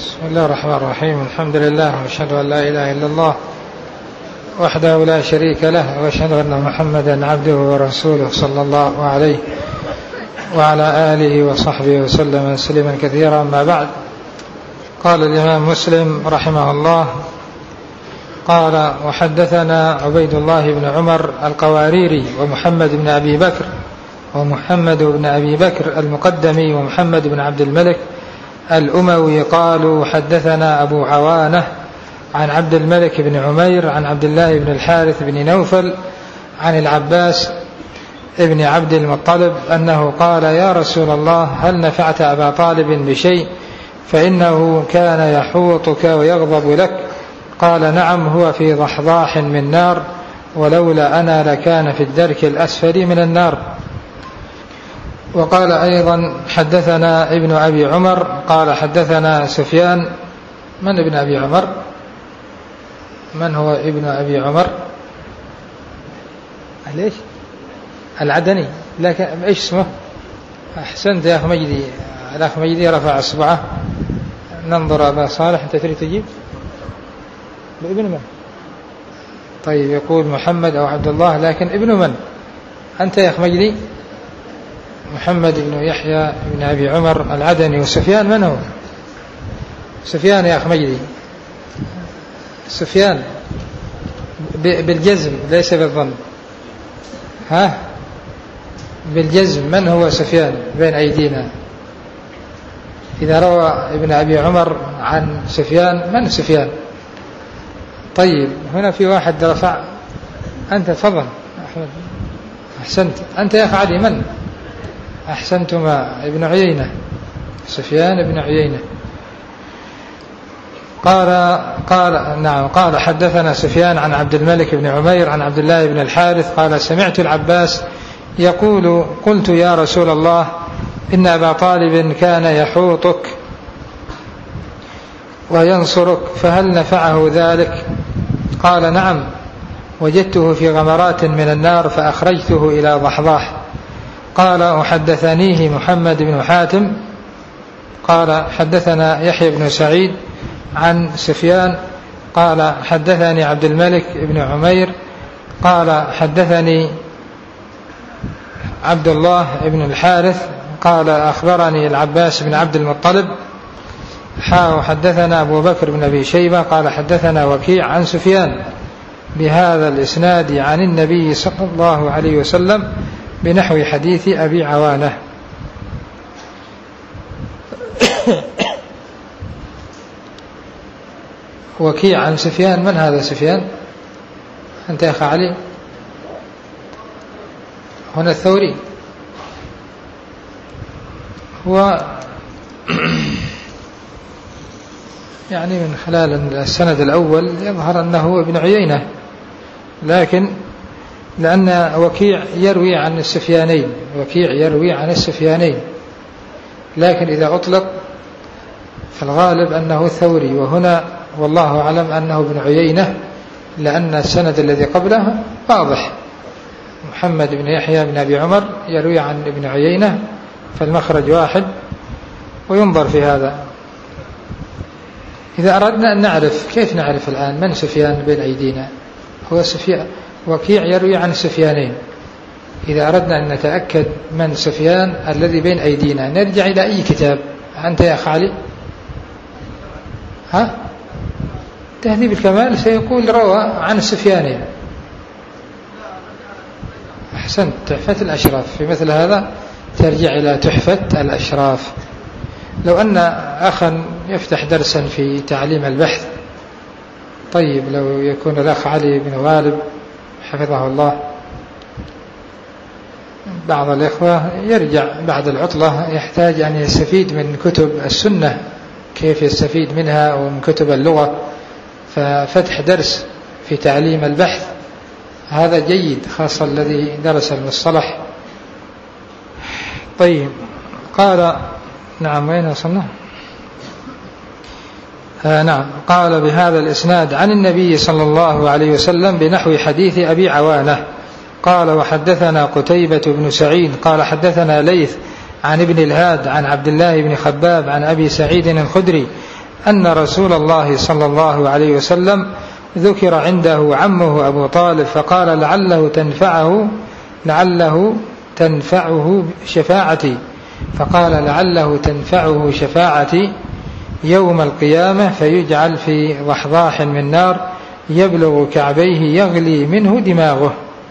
بسم الله الرحمن الرحيم. الحمد لله وأشهد أن لا إله إلا الله وحده لا شريك له، وأشهد أن محمدا عبده ورسوله صلى الله عليه وعلى آله وصحبه وسلم تسليما كثيرا. أما بعد، قال الإمام مسلم رحمه الله قال: وحدثنا عبيد الله بن عمر القواريري ومحمد بن أبي بكر المقدمي ومحمد بن عبد الملك الأموي قالوا: حدثنا أبو عوانة عن عبد الملك بن عمير عن عبد الله بن الحارث بن نوفل عن العباس ابن عبد المطلب أنه قال: يا رسول الله، هل نفعت أبا طالب بشيء؟ فإنه كان يحوطك ويغضب لك. قال: نعم، هو في ضحضاح من نار، ولولا أنا لكان في الدرك الأسفل من النار. وقال أيضا: حدثنا ابن أبي عمر قال: حدثنا سفيان. من ابن أبي عمر؟ من هو ابن أبي عمر؟ ليش؟ العدني. لكن إيش اسمه؟ أحسنت يا أخي مجدي. الأخ مجدي رفع أصبعه. ننظر أبا صالح، أنت تريد تجيب؟ ابن من؟ طيب، يقول محمد أو عبد الله، لكن ابن من؟ أنت يا أخ مجدي؟ محمد بن يحيى بن أبي عمر العدني. وسفيان من هو؟ سفيان يا أخ مجدي، سفيان بالجزم ليس بالظن. ها؟ بالجزم، من هو سفيان بين أيدينا؟ إذا روى ابن أبي عمر عن سفيان، من سفيان؟ طيب، هنا في واحد رفع. أنت تفضل أحمد. أحسنت. أنت يا أخ علي من؟ أحسنتما، ابن عيينة، سفيان ابن عيينة. قال حدثنا سفيان عن عبد الملك بن عمير عن عبد الله بن الحارث قال: سمعت العباس يقول: قلت يا رسول الله، إن أبا طالب كان يحوطك وينصرك، فهل نفعه ذلك؟ قال: نعم، وجدته في غمرات من النار فأخرجته إلى ضحضاح. قال: وحدثنيه محمد بن حاتم قال: حدثنا يحيى بن سعيد عن سفيان قال: حدثني عبد الملك بن عمير قال: حدثني عبد الله بن الحارث قال: أخبرني العباس بن عبد المطلب. وحدثنا أبو بكر بن أبي شيبة قال: حدثنا وكيع عن سفيان بهذا الإسناد عن النبي صلى الله عليه وسلم بنحو حديث أبي عوانة. وكيع عن سفيان، من هذا سفيان؟ أنت يا أخي علي؟ هنا الثوري. هو يعني من خلال السند الأول يظهر أنه ابن عيينة، لكن لأن وكيع يروي عن السفيانين، لكن إذا أطلق فالغالب أنه الثوري، وهنا والله أعلم أنه ابن عيينة، لأن السند الذي قبله واضح. محمد بن يحيى بن أبي عمر يروي عن ابن عيينة، فالمخرج واحد، وينظر في هذا. إذا أردنا أن نعرف، كيف نعرف الآن من سفيان بين أيدينا؟ هو سفيان. وكيع يروي عن السفيانين. إذا أردنا أن نتأكد من سفيان الذي بين أيدينا، نرجع إلى أي كتاب؟ أنت يا أخ علي؟ ها؟ تهذيب الكمال سيقول روى عن السفيانين. أحسنت. تحفة الأشراف. في مثل هذا ترجع إلى تحفة الأشراف. لو أن أخا يفتح درسا في تعليم البحث، طيب لو يكون الأخ علي بن غالب حفظه الله، بعض الإخوة يرجع بعد العطلة يحتاج أن يستفيد من كتب السنة، كيف يستفيد منها، ومن كتب اللغة، ففتح درس في تعليم البحث هذا جيد، خاصة الذي درس المصطلح. طيب، قال: نعم، وين وصلنا؟ نعم. قال: بهذا الإسناد عن النبي صلى الله عليه وسلم بنحو حديث أبي عوانة. قال: وحدثنا قتيبة بن سعيد قال: حدثنا ليث عن ابن الهاد عن عبد الله بن خباب عن أبي سعيد الخدري أن رسول الله صلى الله عليه وسلم ذكر عنده عمه أبو طالب فقال لعله تنفعه شفاعتي، فقال لعله تنفعه شفاعتي يوم القيامة، فيجعل في ضحضاح من نار يبلغ كعبيه يغلي منه دماغه.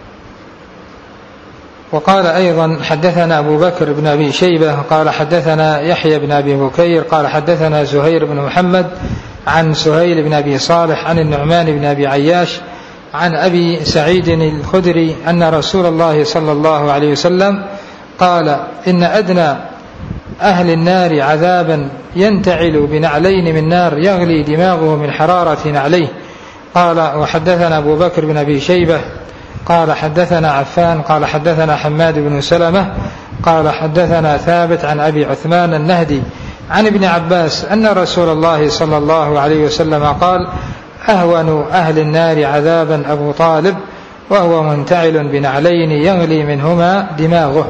وقال أيضا حدثنا أبو بكر بن أبي شيبة قال حدثنا يحيى بن أبي بكير قال حدثنا زهير بن محمد عن سهيل بن أبي صالح عن النعمان بن أبي عياش عن أبي سعيد الخدري أن رسول الله صلى الله عليه وسلم قال إن أدنى أهل النار عذابا ينتعل بنعلين من نار يغلي دماغه من حرارة نعليه. قال وحدثنا أبو بكر بن أبي شيبة قال حدثنا عفان قال حدثنا حماد بن سلمة قال حدثنا ثابت عن أبي عثمان النهدي عن ابن عباس أن رسول الله صلى الله عليه وسلم قال أهون أهل النار عذابا أبو طالب وهو منتعل بنعلين يغلي منهما دماغه.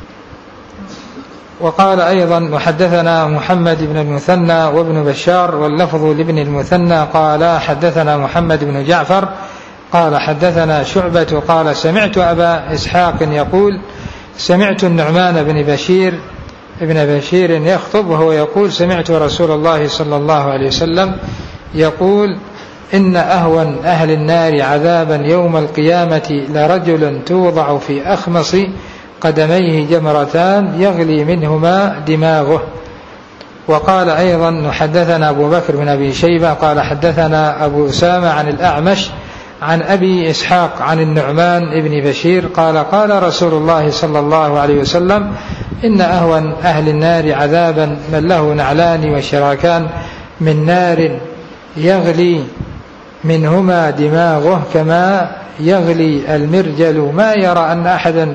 وقال أيضا وحدثنا محمد بن المثنى وابن بشار واللفظ لابن المثنى قال حدثنا محمد بن جعفر قال حدثنا شعبة قال سمعت أبا إسحاق يقول سمعت النعمان ابن بشير يخطب وهو يقول سمعت رسول الله صلى الله عليه وسلم يقول إن أهون أهل النار عذابا يوم القيامة لرجل توضع في أخمص قدميه جمرتان يغلي منهما دماغه. وقال أيضا حدثنا أبو بكر بن أبي شيبة قال حدثنا أبو أسامة عن الأعمش عن أبي إسحاق عن النعمان بن بشير قال قال رسول الله صلى الله عليه وسلم إن أهون أهل النار عذابا من له نعلان وشراكان من نار يغلي منهما دماغه كما يغلي المرجل ما يرى أن أحدا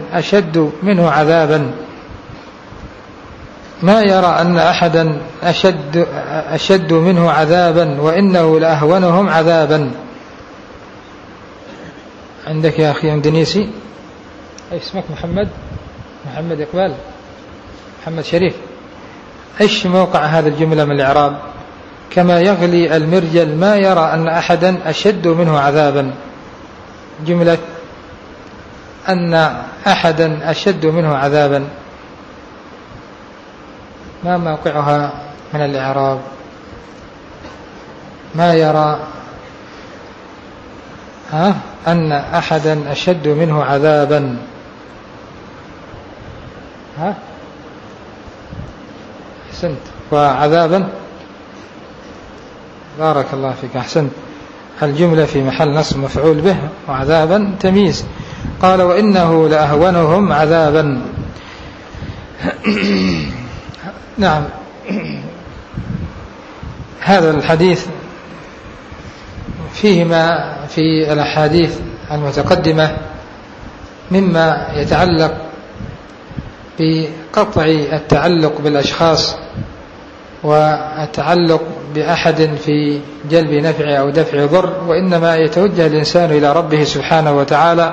أشد منه عذابا وإنه لأهونهم عذابا. عندك يا أخي اندونيسي أي اسمك محمد إقبال محمد شريف إيش موقع هذا الجملة من الإعراب؟ كما يغلي المرجل ما يرى أن أحدا أشد منه عذابا. جملة أن أحدا أشد منه عذابا ما موقعها من الإعراب؟ ما يرى أن أحدا أشد منه عذابا أحسنت. وعذابا بارك الله فيك أحسنت. الجملة في محل نصب مفعول به وعذابا تمييز. قال وإنه لأهونهم عذابا. نعم هذا الحديث فيه ما في الأحاديث المتقدمة مما يتعلق بقطع التعلق بالأشخاص والتعلق بأحد في جلب نفع أو دفع ضر، وإنما يتوجه الإنسان إلى ربه سبحانه وتعالى.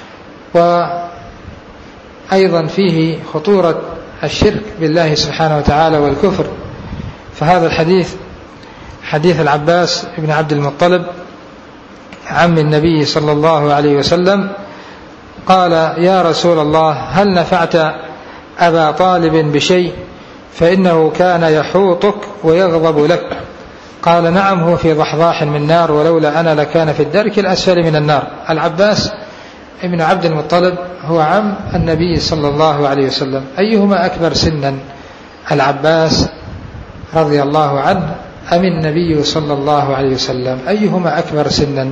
وأيضا فيه خطورة الشرك بالله سبحانه وتعالى والكفر. فهذا الحديث حديث العباس بن عبد المطلب عم النبي صلى الله عليه وسلم قال يا رسول الله هل نفعت أبا طالب بشيء فإنه كان يحوطك ويغضب لك؟ قال نعم هو في ضحضاح من نار ولولا أنا لكان في الدرك الأسفل من النار. العباس ابن عبد المطلب هو عم النبي صلى الله عليه وسلم. أيهما أكبر سنا العباس رضي الله عنه أم النبي صلى الله عليه وسلم؟ أيهما أكبر سنا؟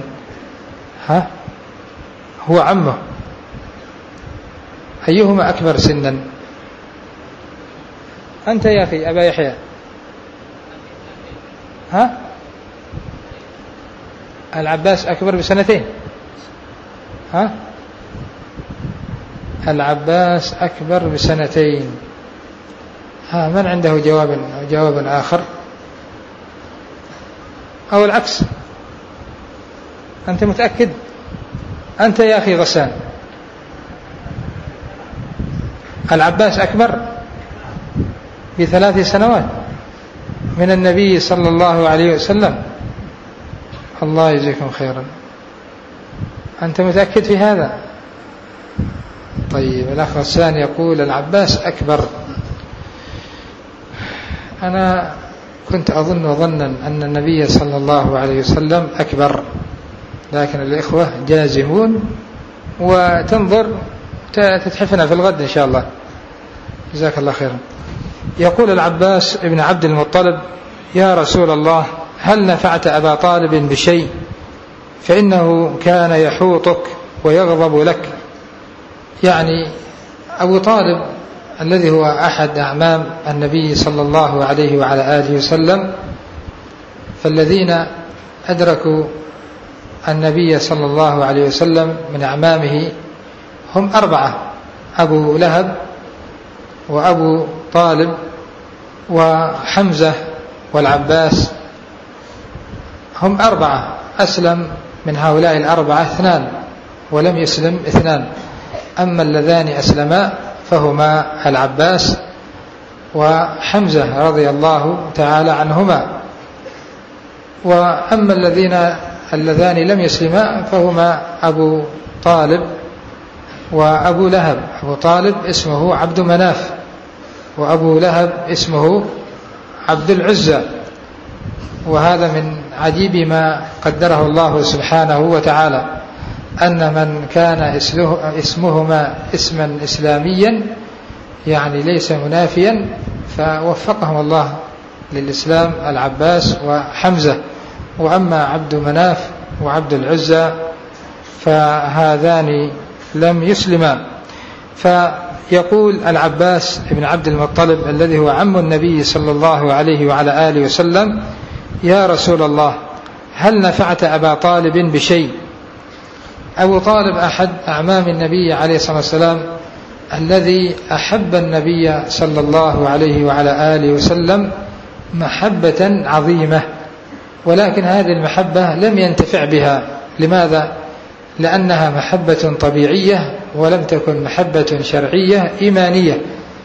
هو عمه. أيهما أكبر سنا؟ أنت يا أخي أبا يحيى العباس أكبر ب2 العباس أكبر ب2. من عنده جواب آخر أو العكس؟ أنت متأكد؟ أنت يا أخي غسان العباس أكبر ب3 سنوات. من النبي صلى الله عليه وسلم؟ الله يجزيكم خيرا. أنت متأكد في هذا؟ طيب. الأخ غسان يقول العباس أكبر. أنا كنت أظن ظنا أن النبي صلى الله عليه وسلم أكبر، لكن الإخوة جازمون، وتنظر تتحفنا في الغد إن شاء الله. جزاك الله خيرا. يقول العباس ابن عبد المطلب: يا رسول الله، هل نفعت أبا طالب بشيء؟ فإنه كان يحوطك ويغضب لك. يعني أبو طالب الذي هو أحد أعمام النبي صلى الله عليه وعلى آله وسلم، فالذين أدركوا النبي صلى الله عليه وسلم من أعمامه هم 4: أبو لهب وأبو طالب وحمزة والعباس، هم 4. أسلم من هؤلاء 4 2 ولم يسلم 2. أما اللذان أسلما فهما العباس وحمزة رضي الله تعالى عنهما. وأما اللذان لم يسلما فهما أبو طالب وأبو لهب. أبو طالب اسمه عبد مناف، وأبو لهب اسمه عبد العزى. وهذا من عجيب ما قدره الله سبحانه وتعالى، أن من كان اسمهما اسما إسلاميا يعني ليس منافيا، فوفقهم الله للإسلام العباس وحمزة. وأما عبد مناف وعبد العزى فهذان لم يسلما. فيقول العباس بن عبد المطلب الذي هو عم النبي صلى الله عليه وعلى آله وسلم: يا رسول الله، هل نفعت أبا طالب بشيء؟ أبو طالب أحد أعمام النبي عليه الصلاة والسلام الذي أحب النبي صلى الله عليه وعلى آله وسلم محبة عظيمة، ولكن هذه المحبة لم ينتفع بها. لماذا؟ لأنها محبة طبيعية ولم تكن محبة شرعية إيمانية،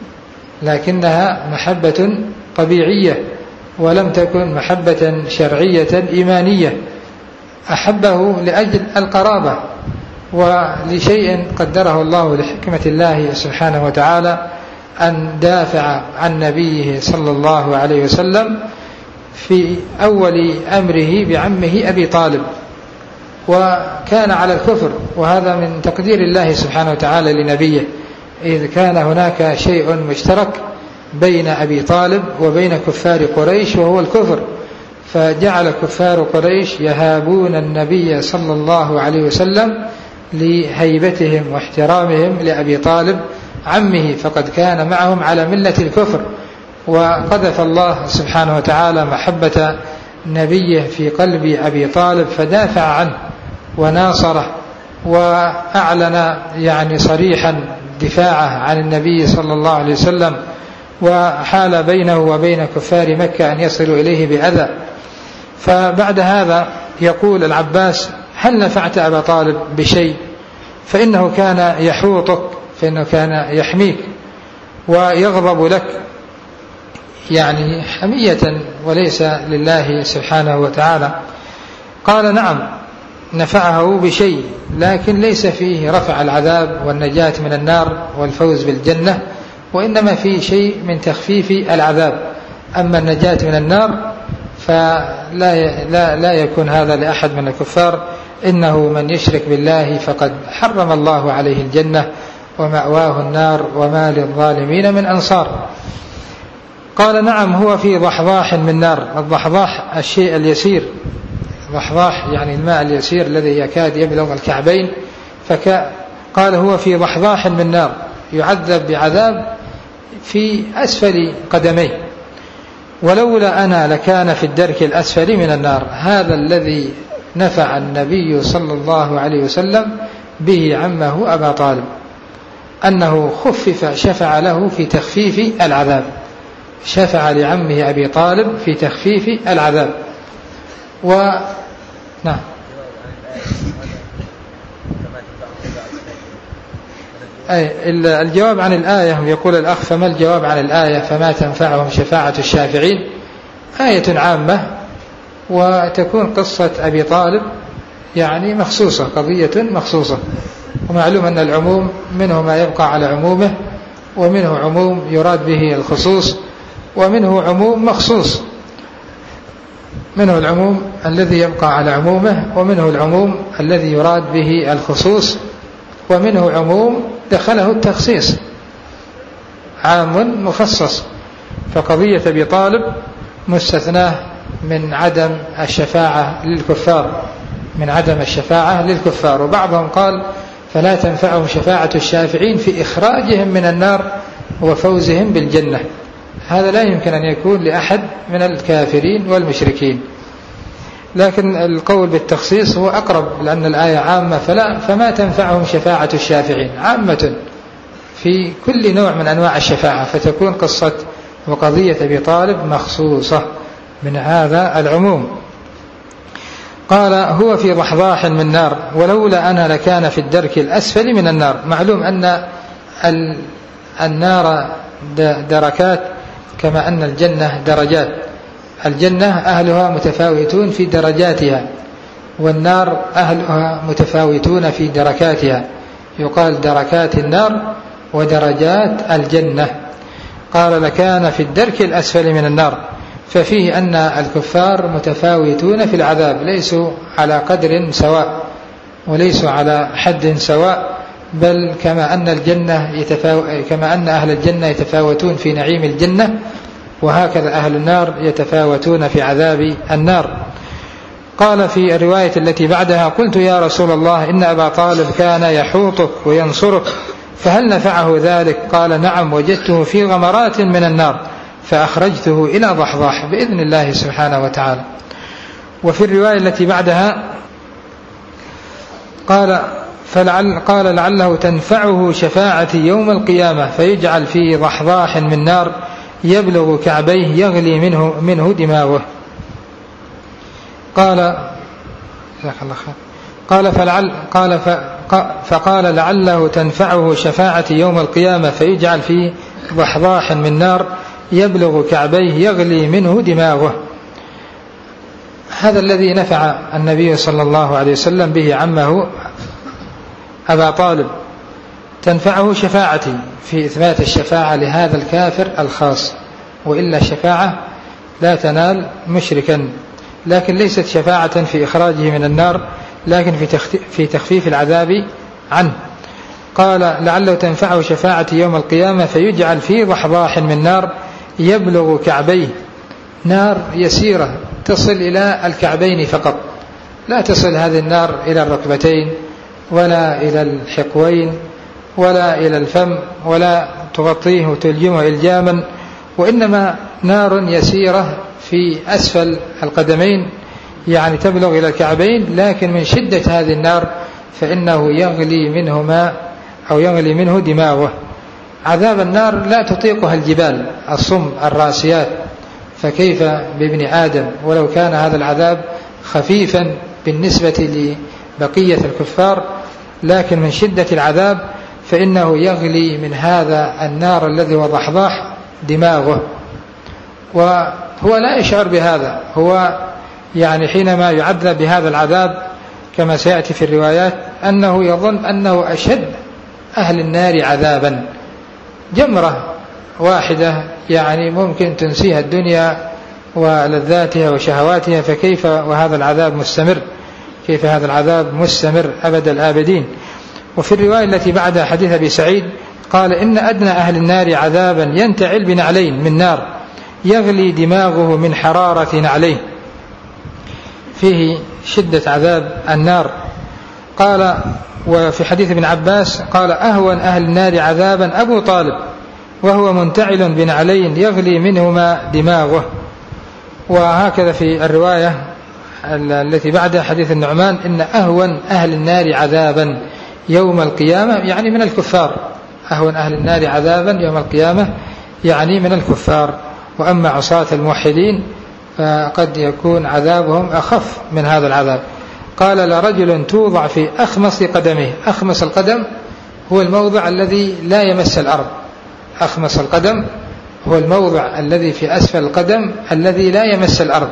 لكنها محبة طبيعية ولم تكن محبة شرعية إيمانية. أحبه لأجل القرابة ولشيء قدره الله لحكمة الله سبحانه وتعالى، أن دافع عن نبيه صلى الله عليه وسلم في أول أمره بعمه أبي طالب، وكان على الكفر، وهذا من تقدير الله سبحانه وتعالى لنبيه، إذ كان هناك شيء مشترك بين أبي طالب وبين كفار قريش وهو الكفر، فجعل كفار قريش يهابون النبي صلى الله عليه وسلم لهيبتهم واحترامهم لأبي طالب عمه، فقد كان معهم على ملة الكفر. وقذف الله سبحانه وتعالى محبة نبيه في قلب أبي طالب، فدافع عنه وناصره، وأعلن يعني صريحا دفاعه عن النبي صلى الله عليه وسلم، وحال بينه وبين كفار مكة أن يصلوا إليه بأذى. فبعد هذا يقول العباس: هل نفعت أبا طالب بشيء؟ فإنه كان يحوطك، فإنه كان يحميك ويغضب لك، يعني حمية وليس لله سبحانه وتعالى. قال: نعم، نفعه بشيء، لكن ليس فيه رفع العذاب والنجاة من النار والفوز بالجنة، وإنما فيه شيء من تخفيف العذاب. أما النجاة من النار فلا يكون هذا لأحد من الكفار، إنه من يشرك بالله فقد حرم الله عليه الجنة ومأواه النار وما للظالمين من أنصار. قال: نعم، هو في ضحضاح من نار. الضحضاح الشيء اليسير، ضحضاح يعني الماء اليسير الذي يكاد يبلغ الكعبين، قال: هو في ضحضاح من نار، يعذب بعذاب في أسفل قدميه، ولولا أنا لكان في الدرك الأسفل من النار. هذا الذي نفع النبي صلى الله عليه وسلم به عمه أبا طالب، أنه خفف، شفع له في تخفيف العذاب، شفع لعمه أبي طالب في تخفيف العذاب. نعم. الجواب عن الآية، يقول الأخ: فما الجواب عن الآية؟ فما تنفعهم شفاعة الشافعين. آية عامة، وتكون قصة أبي طالب يعني مخصوصة، قضية مخصوصة. ومعلوم أن العموم منه ما يبقى على عمومه، ومنه عموم يراد به الخصوص، ومنه عموم مخصوص، منه العموم الذي يبقى على عمومه، ومنه العموم الذي يراد به الخصوص، ومنه عموم دخله التخصيص، عام مخصص. فقضية أبي طالب مستثناه من عدم الشفاعة للكفار، من عدم الشفاعة للكفار. وبعضهم قال فلا تنفعهم شفاعة الشافعين في إخراجهم من النار وفوزهم بالجنة. هذا لا يمكن أن يكون لأحد من الكافرين والمشركين. لكن القول بالتخصيص هو أقرب، لأن الآية عامة، فما تنفعهم شفاعة الشافعين، عامة في كل نوع من أنواع الشفاعة، فتكون قصة وقضية أبي طالب مخصوصة من هذا العموم. قال هو في ضحضاح من نار ولولا أنا لكان في الدرك الأسفل من النار. معلوم أن النار دركات كما أن الجنة درجات. الجنة أهلها متفاوتون في درجاتها، والنار أهلها متفاوتون في دركاتها، يقال دركات النار ودرجات الجنة. قال لكان في الدرك الأسفل من النار، ففيه أن الكفار متفاوتون في العذاب، ليسوا على قدر سواء وليسوا على حد سواء، بل كما أن أهل الجنة يتفاوتون في نعيم الجنة، وهكذا أهل النار يتفاوتون في عذاب النار. قال في الرواية التي بعدها قلت يا رسول الله إن أبا طالب كان يحوطك وينصرك، فهل نفعه ذلك؟ قال نعم، وجدته في غمرات من النار فأخرجته إلى ضحضاح بإذن الله سبحانه وتعالى. وفي الرواية التي بعدها قال لعله تنفعه شفاعتي يوم القيامة فيجعل في ضحضاح من نار يبلغ كعبيه يغلي منه دماغه. فقال لعله تنفعه شفاعتي يوم القيامة فيجعل في ضحضاح من نار يبلغ كعبيه يغلي منه دماغه. هذا الذي نفع النبي صلى الله عليه وسلم به عمه أبا طالب، تنفعه شفاعتي في إثبات الشفاعة لهذا الكافر الخاص، وإلا الشفاعة لا تنال مشركا، لكن ليست شفاعة في إخراجه من النار، لكن في تخفيف العذاب عنه. قال لعله تنفعه شفاعتي يوم القيامة فيجعل في ضحضاح من نار يبلغ كعبيه، نار يسيرة تصل إلى الكعبين فقط، لا تصل هذه النار إلى الركبتين ولا إلى الحقوين ولا إلى الفم، ولا تغطيه وتلجمه إلجاما، وإنما نار يسيرة في أسفل القدمين، يعني تبلغ إلى الكعبين، لكن من شدة هذه النار فإنه يغلي منه ماء أو يغلي منه دماغه. عذاب النار لا تطيقها الجبال الصم الراسيات، فكيف بابن آدم ولو كان هذا العذاب خفيفا بالنسبة لبقية الكفار، لكن من شدة العذاب فإنه يغلي من هذا النار الذي هو ضحضاح دماغه، وهو لا يشعر بهذا. هو يعني حينما يعذب بهذا العذاب كما سيأتي في الروايات أنه يظن أنه أشد أهل النار عذابا. جمرة واحدة يعني ممكن تنسيها الدنيا ولذاتها وشهواتها، فكيف وهذا العذاب مستمر؟ كيف هذا العذاب مستمر أبد الآبدين؟ وفي الرواية التي بعدها حديث أبي سعيد قال إن أدنى أهل النار عذابا ينتعل بنعلين من نار يغلي دماغه من حرارة نعليه، فيه شدة عذاب النار. قال وفي حديث ابن عباس قال أهون أهل النار عذابا أبو طالب وهو منتعل بنعلين يغلي منهما دماغه. وهكذا في الرواية التي بعدها حديث النعمان إن أهون أهل النار عذابا يوم القيامة يعني من الكفار، أهون أهل النار عذابا يوم القيامة يعني من الكفار. وأما عصاة الموحدين فقد يكون عذابهم أخف من هذا العذاب. قال لرجل توضع في أخمص قدمه، أخمص القدم هو الموضع الذي لا يمس الأرض، أخمص القدم هو الموضع الذي في أسفل القدم الذي لا يمس الأرض،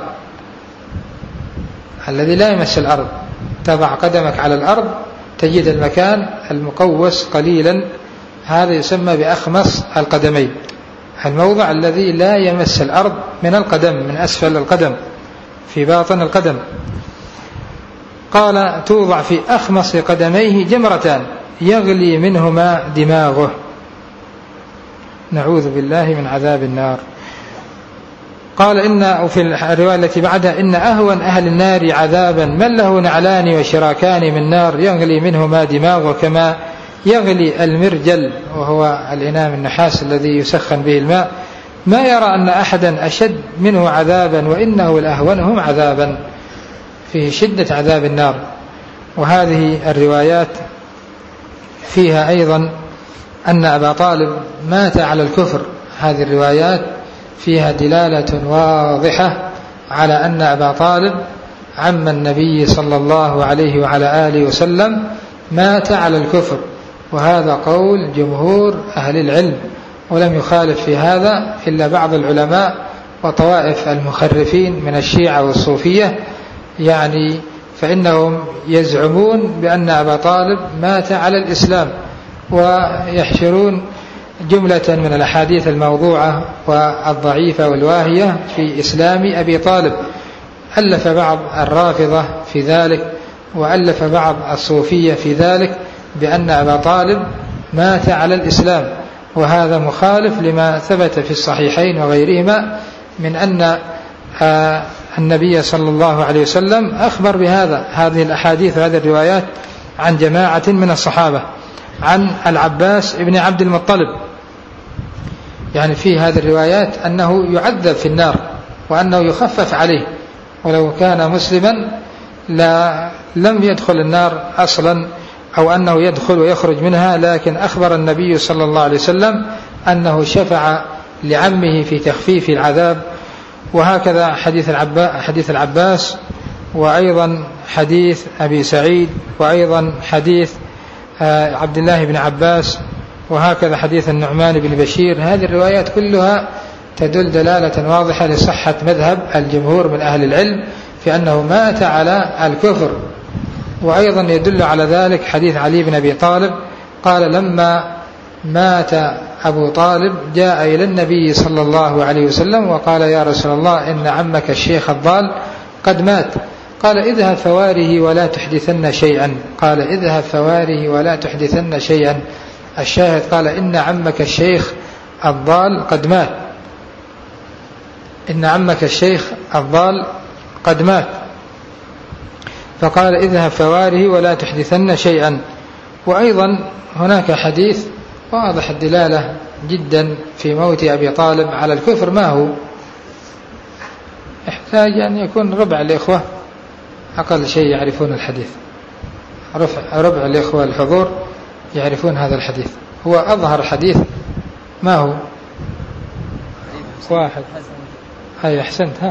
الذي لا يمس الأرض. تضع قدمك على الأرض تجد المكان المقوس قليلا، هذا يسمى بأخمص القدمين، الموضع الذي لا يمس الأرض من القدم، من أسفل القدم في باطن القدم. قال توضع في أخمص قدميه جمرتان يغلي منهما دماغه، نعوذ بالله من عذاب النار. قال إن في الرواية التي بعدها إن أهون أهل النار عذابا من له نعلان وشراكان من نار يغلي منهما دماغه كما يغلي المرجل، وهو الإناء النحاس الذي يسخن به الماء، ما يرى أن أحدا أشد منه عذابا وإنه الأهونهم عذابا، فيه شدة عذاب النار. وهذه الروايات فيها أيضا أن أبا طالب مات على الكفر، هذه الروايات فيها دلالة واضحة على أن أبا طالب عم النبي صلى الله عليه وعلى آله وسلم مات على الكفر، وهذا قول جمهور أهل العلم، ولم يخالف في هذا إلا بعض العلماء وطوائف المخرفين من الشيعة والصوفية، يعني فإنهم يزعمون بأن أبا طالب مات على الإسلام، ويحشرون جملة من الأحاديث الموضوعة والضعيفة والواهية في إسلام أبي طالب. ألف بعض الرافضة في ذلك، وألف بعض الصوفية في ذلك بأن أبا طالب مات على الإسلام، وهذا مخالف لما ثبت في الصحيحين وغيرهما من أن النبي صلى الله عليه وسلم أخبر بهذا. هذه الأحاديث وهذه الروايات عن جماعة من الصحابة، عن العباس ابن عبد المطلب، يعني في هذه الروايات أنه يعذب في النار وأنه يخفف عليه، ولو كان مسلما لم يدخل النار أصلا، أو أنه يدخل ويخرج منها، لكن أخبر النبي صلى الله عليه وسلم أنه شفع لعمه في تخفيف العذاب. وهكذا حديث العباس، وأيضا حديث أبي سعيد، وأيضا حديث عبد الله بن عباس، وهكذا حديث النعمان بن بشير. هذه الروايات كلها تدل دلالة واضحة لصحة مذهب الجمهور من أهل العلم في أنه مات على الكفر. وأيضا يدل على ذلك حديث علي بن أبي طالب قال لما مات أبو طالب جاء إلى النبي صلى الله عليه وسلم وقال يا رسول الله إن عمك الشيخ الضال قد مات، قال اذهب فواره ولا تحدثن شيئا، قال اذهب فواره ولا تحدثن شيئا. الشاهد قال إن عمك الشيخ الضال قد مات، إن عمك الشيخ الضال قد مات، فقال اذهب فواره ولا تحدثن شيئا. وأيضا هناك حديث واضح الدلالة جدا في موت أبي طالب على الكفر. ما هو؟ يحتاج أن يكون ربع الإخوة أقل شيء يعرفون الحديث، ربع الإخوة الحضور يعرفون هذا الحديث. هو أظهر حديث. ما هو؟ واحد. هاي أحسنت.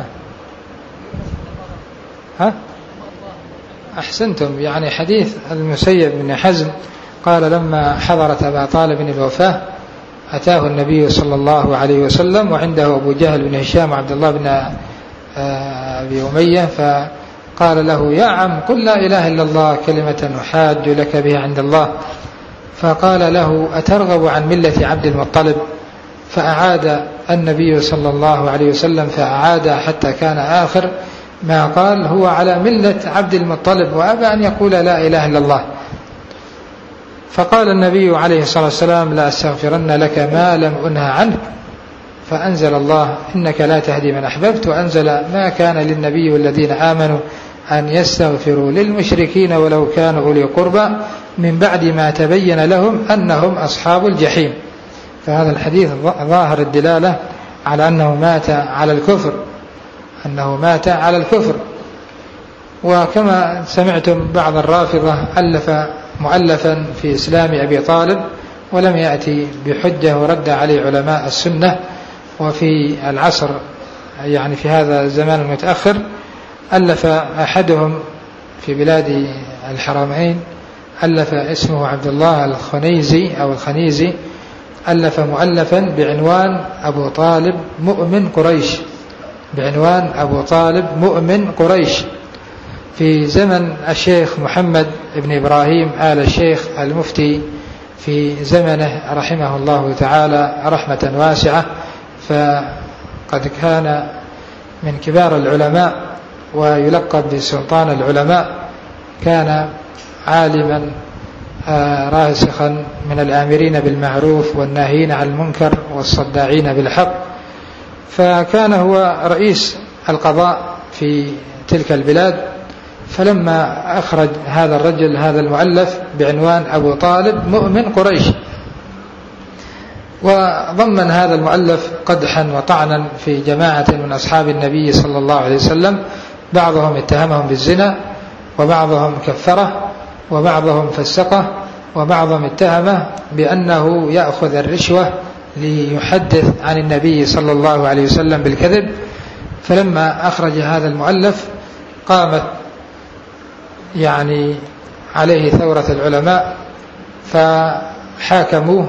ها أحسنتم. يعني حديث المسيب بن حزم قال لما حضرت أبا طالب الوفاة أتاه النبي صلى الله عليه وسلم وعنده أبو جهل بن هشام وعبد الله بن أبي أمية، فقال له يا عم قل لا إله إلا الله كلمة أحاج لك بها عند الله، فقال له أترغب عن ملة عبد المطلب؟ فأعاد النبي صلى الله عليه وسلم فأعاد حتى كان آخر ما قال هو على ملة عبد المطلب، وأبى أن يقول لا إله إلا الله. فقال النبي عليه الصلاة والسلام لا أستغفرن لك ما لم أنهى عنك، فأنزل الله إنك لا تهدي من أحببت، وأنزل ما كان للنبي والذين آمنوا أن يستغفروا للمشركين ولو كانوا أولي قربى من بعد ما تبين لهم أنهم أصحاب الجحيم. فهذا الحديث ظاهر الدلالة على أنه مات على الكفر، أنه مات على الكفر. وكما سمعتم بعض الرافضة ألف مؤلفا في إسلام أبي طالب ولم يأتي بحجة ورد عليه علماء السنة. وفي العصر يعني في هذا الزمان المتأخر ألف أحدهم في بلاد الحرمين، ألف اسمه عبد الله الخنيزي أو الخنيزي، ألف مؤلفا بعنوان أبو طالب مؤمن قريش، بعنوان أبو طالب مؤمن قريش، في زمن الشيخ محمد بن إبراهيم آل الشيخ المفتي في زمنه رحمه الله تعالى رحمة واسعة. فقد كان من كبار العلماء ويلقب بسلطان العلماء، كان عالما راسخا من الآمرين بالمعروف والناهين عن المنكر والصداعين بالحق، فكان هو رئيس القضاء في تلك البلاد. فلما أخرج هذا الرجل هذا المؤلف بعنوان أبو طالب مؤمن قريش، وضمن هذا المؤلف قدحا وطعنا في جماعة من أصحاب النبي صلى الله عليه وسلم، بعضهم اتهمهم بالزنا، وبعضهم كفره، وبعضهم فسقه، وبعضهم اتهمه بأنه يأخذ الرشوة ليحدث عن النبي صلى الله عليه وسلم بالكذب. فلما أخرج هذا المؤلف قامت يعني عليه ثورة العلماء فحاكموه،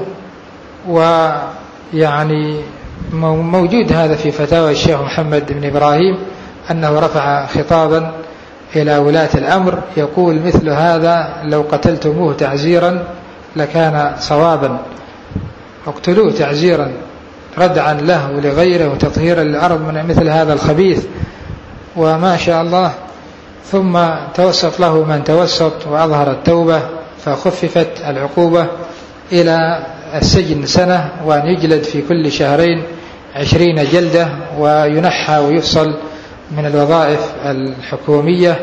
ويعني موجود هذا في فتاوى الشيخ محمد بن إبراهيم أنه رفع خطابا إلى ولاة الأمر يقول مثل هذا لو قتلتموه تعزيرا لكان صوابا، اقتلوه تعزيرا ردعا له ولغيره وتطهيرا للأرض من مثل هذا الخبيث. وما شاء الله ثم توسط له من توسط وأظهر التوبة، فخففت العقوبة إلى السجن سنة، وأن يجلد في كل شهرين 20 جلدة، وينحى ويفصل من الوظائف الحكومية،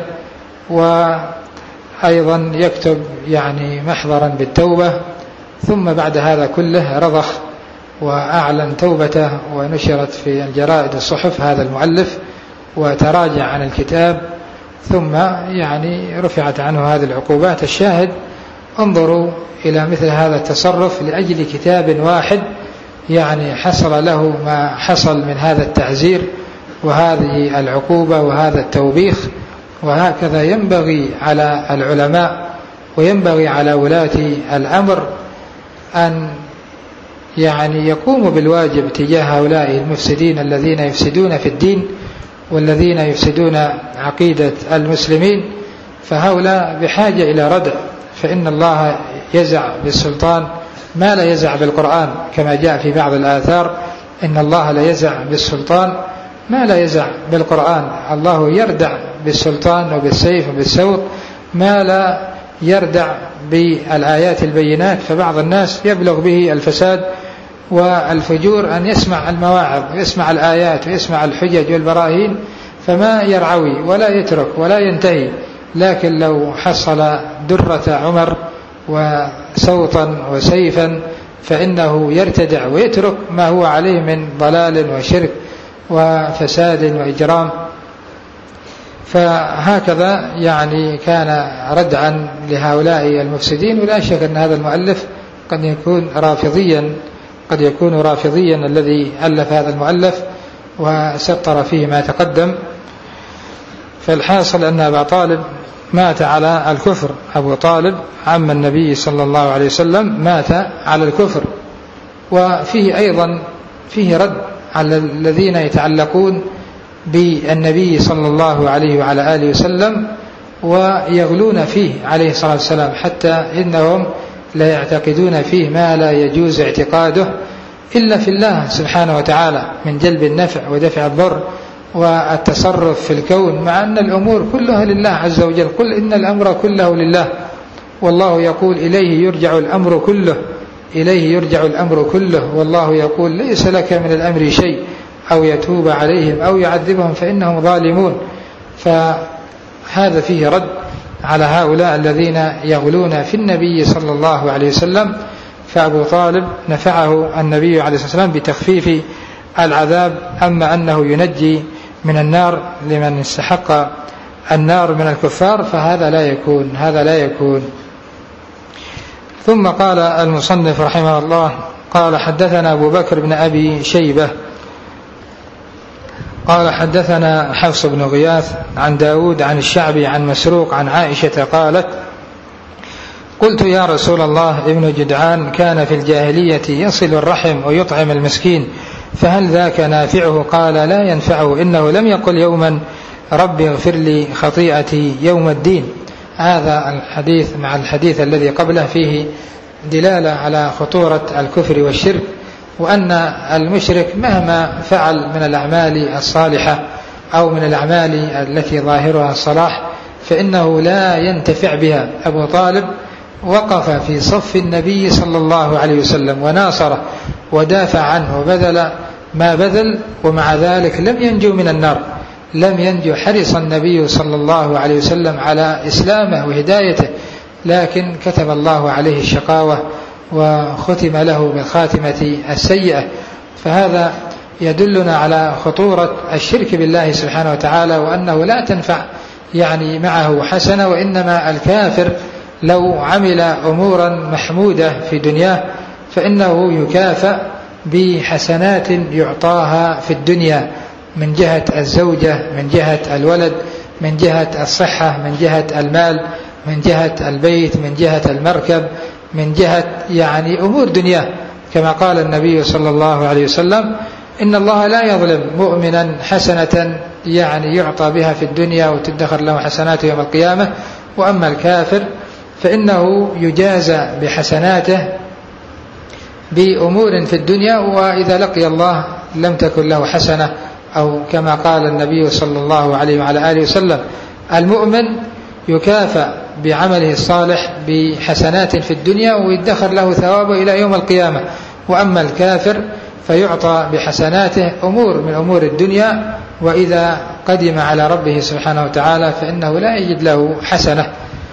وأيضا يكتب يعني محضرا بالتوبة. ثم بعد هذا كله رضخ وأعلن توبته، ونشرت في الجرائد الصحف هذا المؤلف، وتراجع عن الكتاب، ثم يعني رفعت عنه هذه العقوبات. الشاهد انظروا إلى مثل هذا التصرف لأجل كتاب واحد، يعني حصل له ما حصل من هذا التعزير وهذه العقوبة وهذا التوبيخ. وهكذا ينبغي على العلماء وينبغي على ولاة الأمر أن يعني يقوموا بالواجب تجاه هؤلاء المفسدين الذين يفسدون في الدين والذين يفسدون عقيدة المسلمين. فهؤلاء بحاجة إلى ردع، فإن الله يزع بالسلطان ما لا يزع بالقرآن، كما جاء في بعض الآثار إن الله لا يزع بالسلطان ما لا يزع بالقرآن. الله يردع بالسلطان وبالسيف وبالسوط ما لا يردع بالآيات البينات. فبعض الناس يبلغ به الفساد والفجور أن يسمع المواعظ ويسمع الآيات ويسمع الحجج والبراهين فما يرعوي ولا يترك ولا ينتهي. لكن لو حصل درة عمر وسوطا وسيفا فإنه يرتدع ويترك ما هو عليه من ضلال وشرك وفساد وإجرام. فهكذا يعني كان ردعا لهؤلاء المفسدين. ولا شك أن هذا المؤلف قد يكون رافضيا الذي ألف هذا المؤلف وسطر فيه ما تقدم. فالحاصل أن أبا طالب مات على الكفر. أبو طالب عم النبي صلى الله عليه وسلم مات على الكفر. وفيه أيضا فيه رد على الذين يتعلقون بالنبي صلى الله عليه وعلى آله وسلم ويغلون فيه عليه الصلاة والسلام، حتى إنهم لا يعتقدون فيه ما لا يجوز اعتقاده إلا في الله سبحانه وتعالى من جلب النفع ودفع الضر والتصرف في الكون، مع أن الأمور كلها لله عز وجل. قل إن الأمر كله لله، والله يقول إليه يرجع الأمر كله، إليه يرجع الأمر كله، والله يقول ليس لك من الأمر شيء أو يتوب عليهم أو يعذبهم فإنهم ظالمون. فهذا فيه رد على هؤلاء الذين يغلون في النبي صلى الله عليه وسلم. فأبو طالب نفعه النبي عليه الصلاة والسلام بتخفيف العذاب، أما أنه ينجي من النار لمن استحق النار من الكفار فهذا لا يكون. ثم قال المصنف رحمه الله قال حدثنا أبو بكر بن أبي شيبة قال حدثنا حفص بن غياث عن داود عن الشعبي عن مسروق عن عائشة قالت قلت يا رسول الله ابن جدعان كان في الجاهلية يصل الرحم ويطعم المسكين فهل ذاك نافعه؟ قال لا ينفعه، إنه لم يقل يوما رب اغفر لي خطيئتي يوم الدين. هذا الحديث مع الحديث الذي قبله فيه دلالة على خطورة الكفر والشرك، وأن المشرك مهما فعل من الأعمال الصالحة أو من الأعمال التي ظاهرها الصلاح فإنه لا ينتفع بها. أبو طالب وقف في صف النبي صلى الله عليه وسلم وناصره ودافع عنه وبذل ما بذل، ومع ذلك لم ينجو من النار، لم ينجو. حرص النبي صلى الله عليه وسلم على إسلامه وهدايته، لكن كتب الله عليه الشقاوة وختم له بالخاتمة السيئة. فهذا يدلنا على خطورة الشرك بالله سبحانه وتعالى، وأنه لا تنفع معه حسنة، وإنما الكافر لو عمل أمورا محمودة في دنياه فإنه يكافأ بحسنات يعطاها في الدنيا، من جهة الزوجة، من جهة الولد، من جهة الصحة، من جهة المال، من جهة البيت، من جهة المركب، من جهة أمور دنياه، كما قال النبي صلى الله عليه وسلم إن الله لا يظلم مؤمنا حسنة يعطى بها في الدنيا وتدخر له حسناته يوم القيامة، وأما الكافر فإنه يجازى بحسناته بأمور في الدنيا، وإذا لقي الله لم تكن له حسنة، أو كما قال النبي صلى الله عليه وعلى آله وسلم المؤمن يكافأ بعمله الصالح بحسنات في الدنيا ويدخر له ثوابه إلى يوم القيامة، وأما الكافر فيعطى بحسناته أمور من أمور الدنيا، وإذا قدم على ربه سبحانه وتعالى فإنه لا يجد له حسنة.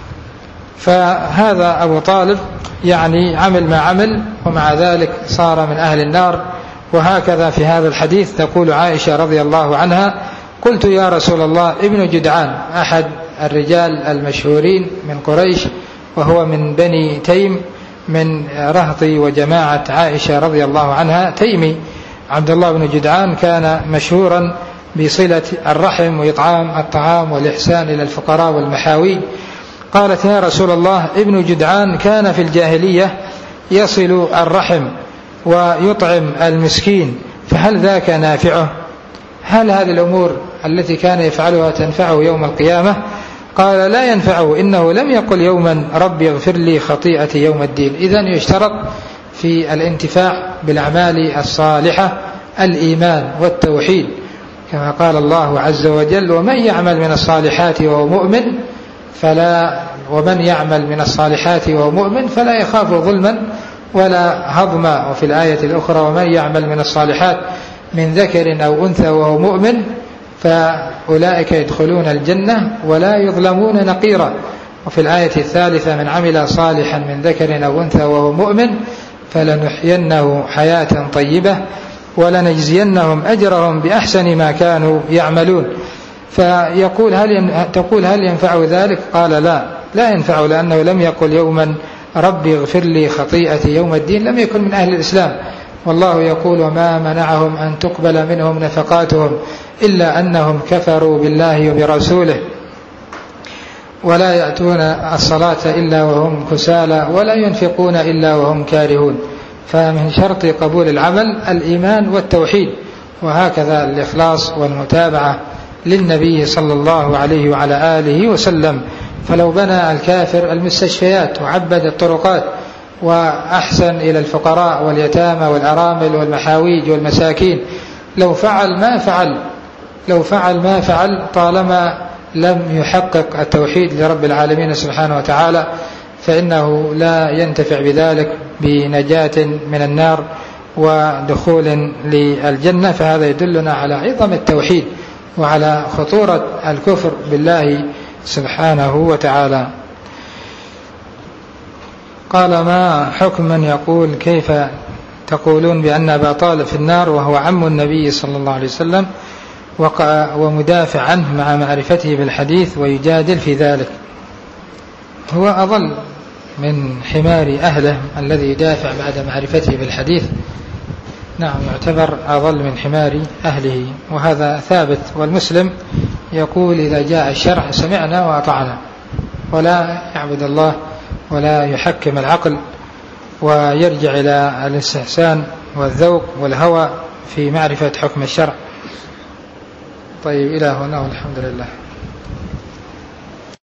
فهذا أبو طالب عمل ما عمل، ومع ذلك صار من أهل النار. وهكذا في هذا الحديث تقول عائشة رضي الله عنها قلت يا رسول الله ابن جدعان، أحد الرجال المشهورين من قريش، وهو من بني تيم، من رهط وجماعة عائشة رضي الله عنها، تيمي. عبد الله بن جدعان كان مشهورا بصلة الرحم وإطعام الطعام والإحسان إلى الفقراء والمحاوي. قالت يا رسول الله ابن جدعان كان في الجاهلية يصل الرحم ويطعم المسكين فهل ذاك نافعه؟ هل هذه الأمور التي كان يفعلها تنفعه يوم القيامة؟ قال لا ينفعه، إنه لم يقل يوما رب اغفر لي خطيئتي يوم الدين. إذن يشترط في الانتفاع بالأعمال الصالحة الإيمان والتوحيد، كما قال الله عز وجل ومن يعمل من الصالحات وهو مؤمن فلا يخاف ظلما ولا هضما. وفي الآية الأخرى ومن يعمل من الصالحات من ذكر أو أنثى وهو مؤمن فأولئك يدخلون الجنة ولا يظلمون نقيرا. وفي الآية الثالثة من عمل صالحا من ذكر أو أنثى وهو مؤمن فلنحيينه حياة طيبة ولنجزينهم أجرهم بأحسن ما كانوا يعملون. تقول هل ينفع ذلك؟ قال لا ينفع، لأنه لم يقل يوما ربي اغفر لي خطيئتي يوم الدين، لم يكن من أهل الإسلام. والله يقول وما منعهم أن تقبل منهم نفقاتهم إلا أنهم كفروا بالله وبرسوله ولا يأتون الصلاة إلا وهم كسالى ولا ينفقون إلا وهم كارهون. فمن شرط قبول العمل الإيمان والتوحيد، وهكذا الإخلاص والمتابعة للنبي صلى الله عليه وعلى آله وسلم. فلو بنى الكافر المستشفيات وعبد الطرقات وأحسن إلى الفقراء واليتامى والأرامل والمحاويج والمساكين، لو فعل ما فعل طالما لم يحقق التوحيد لرب العالمين سبحانه وتعالى فإنه لا ينتفع بذلك بنجاة من النار ودخول للجنة. فهذا يدلنا على عظم التوحيد وعلى خطورة الكفر بالله سبحانه وتعالى. قال ما حكم من يقول كيف تقولون بأن أبا طالب في النار وهو عم النبي صلى الله عليه وسلم ومدافع عنه مع معرفته بالحديث ويجادل في ذلك؟ هو أضل من حمار أهله الذي يدافع بعد معرفته بالحديث. نعم، يعتبر أضل من حمار أهله، وهذا ثابت. والمسلم يقول إذا جاء الشرع سمعنا وأطعنا، ولا يعبد الله ولا يحكم العقل ويرجع إلى الاستحسان والذوق والهوى في معرفة حكم الشرع. طيب، إلى هنا والحمد لله.